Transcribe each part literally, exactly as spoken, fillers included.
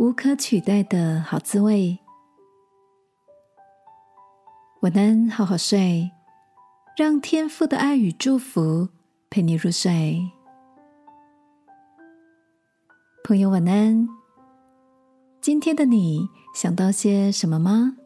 无可取代的好滋味。晚安，好好睡，让天父的爱与祝福陪你入睡。朋友晚安，今天的你想到些什么吗？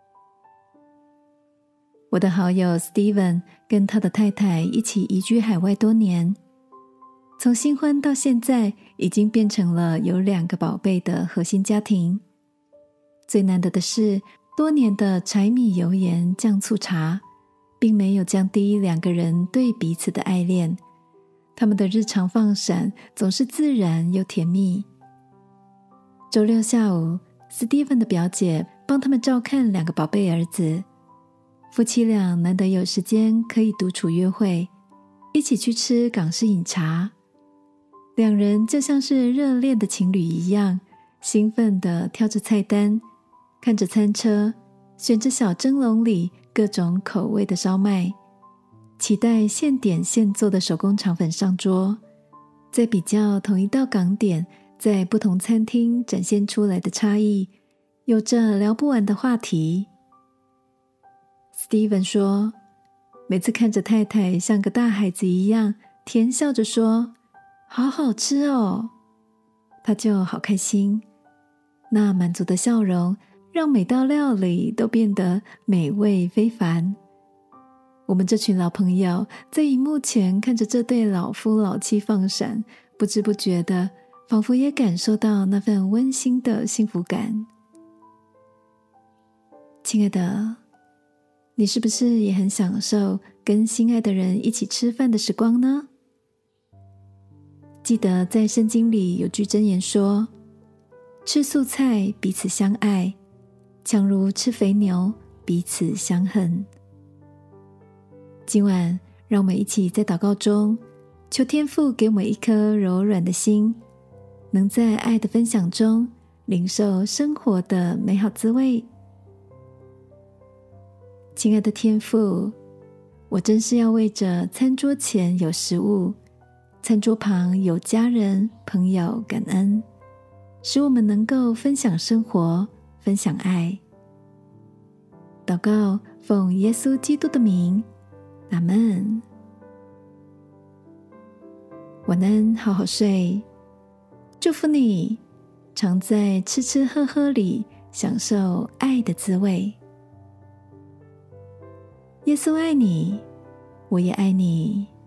我的好友 Steven 跟他的太太一起移居海外多年，从新婚到现在已经变成了有两个宝贝的核心家庭。最难得的是，多年的柴米油盐酱醋茶并没有降低两个人对彼此的爱恋，他们的日常放闪总是自然又甜蜜。周六下午， Steven 的表姐帮他们照看两个宝贝儿子，夫妻俩难得有时间可以独处约会，一起去吃港式饮茶。两人就像是热恋的情侣一样，兴奋地挑着菜单，看着餐车，选着小蒸笼里各种口味的烧麦，期待现点现做的手工肠粉上桌，再比较同一道港点在不同餐厅展现出来的差异，有着聊不完的话题。Steven 说，每次看着太太像个大孩子一样甜笑着说好好吃哦，他就好开心。那满足的笑容让每道料理都变得美味非凡。我们这群老朋友在荧幕前看着这对老夫老妻放闪，不知不觉的仿佛也感受到那份温馨的幸福感。亲爱的，你是不是也很享受跟心爱的人一起吃饭的时光呢？记得在圣经里有句箴言说，吃素菜彼此相爱，强如吃肥牛彼此相恨。今晚让我们一起在祷告中求天父给我们一颗柔软的心，能在爱的分享中领受生活的美好滋味。亲爱的天父，我真是要为着餐桌前有食物，餐桌旁有家人朋友感恩，使我们能够分享生活，分享爱。祷告奉耶稣基督的名，阿们。晚安，好好睡，祝福你常在吃吃喝喝里享受爱的滋味。耶稣爱你，我也爱你。